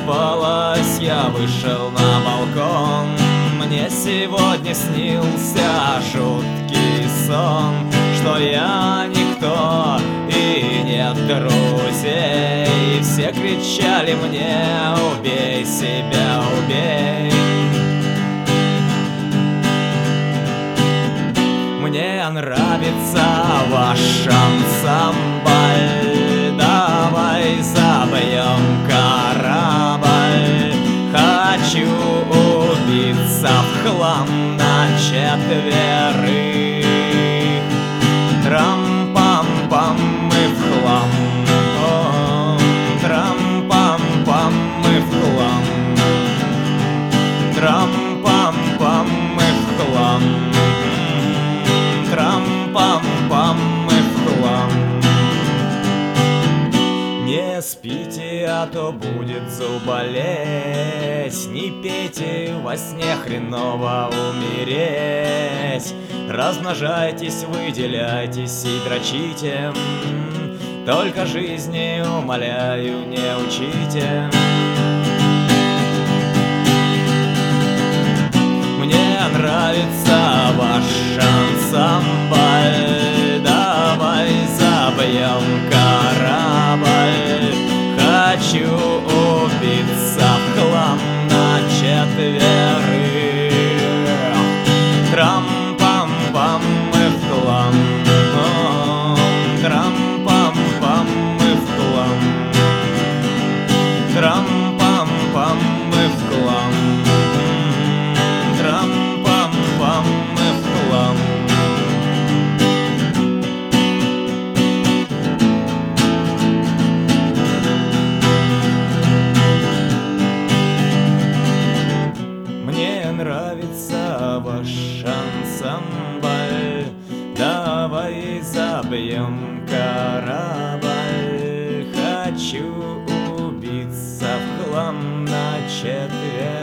выспалась, я вышел на балкон. Мне сегодня снился жуткий сон, что я никто и нет друзей. Все кричали мне: убей себя, убей. Мне нравится ваш ансамбль, давай забьем корабль. Хочу убиться в хлам на четверых. Трам-пам-пам, мы в хлам. Трам-пам-пам, мы в хлам. Трам-пам-пам, мы в хлам. Трам-пам-пам, мы в хлам. Не спите, а то будет заболеть. Не пейте, во сне хреново умереть. Размножайтесь, выделяйтесь и дрочите. Только жизни, умоляю, не учите. Мне нравится ваш ансамбль, давай забьем корабль. Хочу убиться в хлам на четверых. Трам-пам-пам, мы в хлам. Трам-пам-пам, мы в хлам. Трам-пам-пам, мы в хлам. Трам-пам-пам, мы в хлам. Мне нравится ваш ансамбль, давай забьем корабль. Хочу убиться в хлам на четверых.